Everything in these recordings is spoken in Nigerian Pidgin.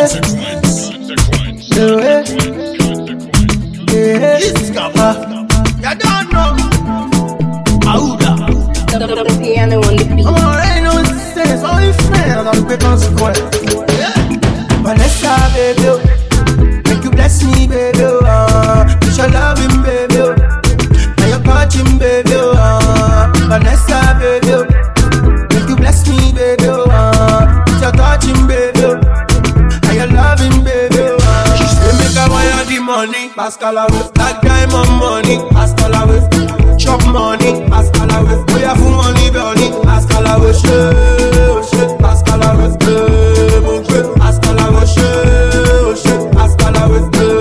You don't know. Auda. The piano on the beat. I'm already know what to say, so if man, I'll be consequent. Vanessa, baby, make you bless me, baby. Push your loving, baby. Now you're catching, baby. Vanessa, baby, make you bless me, baby. Push your touching, baby. Now you're loving, baby. She say make I wire the money, Pascal away. That diamond money, Pascal away. Chop money, Pascal away. We have money, Bernie, Pascal away. Shit, Pascal away. Pascal away, Pascal away.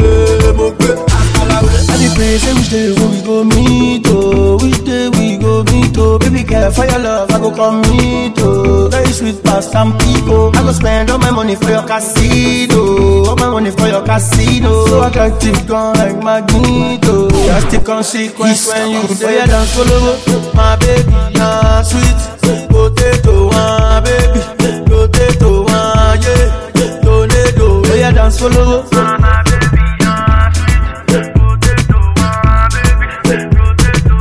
I dey pray say which day we go meet, oh. Which day we go meet, oh. Baby girl, for your love I go come meet, oh. Very sweet past some people. I go spend all my money for your casino, all my money for your casino. So attractive, gone like Magneto. Just the consequence when you say you dance solo, my baby, sweet potato, baby, potato, yeah, tornado. Oh yeah, dance solo, my baby, sweet potato, baby, potato,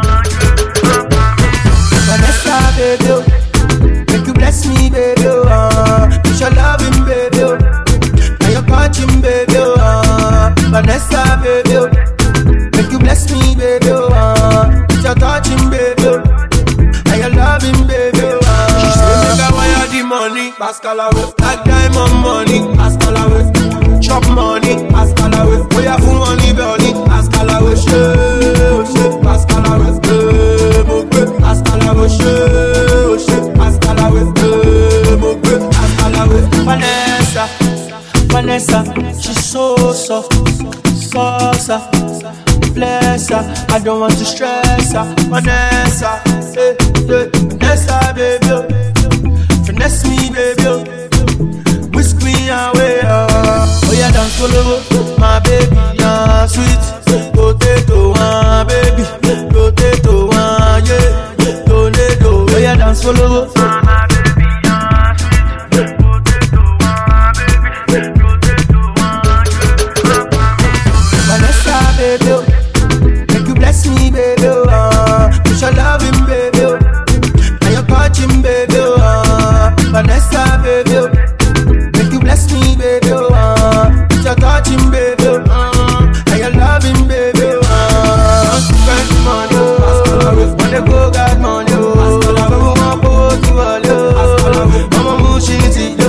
yeah. Vanessa, baby, make you bless me, baby. Push your loving, baby. Now you're catching, baby. Vanessa, baby. Make you bless me, baby. It's your touching, baby. And your loving, baby. She say make I wire the money, Pascal away. That diamond money, Pascal away. Chop money, Pascal away. We have money, Bernie, Pascal away. Shit, Pascal away. Pascal away. Shit, Pascal away. Pascal away. Vanessa, she's so soft, so soft. Bless her, I don't want to stress her. Vanessa, Vanessa, baby, finesse me, baby, whisk me away. Oh yeah, dance solo, my baby, sweet potato, baby, potato, yeah, tornado. Oh yeah, dance solo, my baby, sweet potato, baby, potato, Vanessa, baby. Bless me, baby, push your loving, baby. Now you're catching, baby, Vanessa, baby. Make you bless me, baby, push your touching, baby. Now you're loving, baby. Spend money, when they go got money, I'm a bullshit.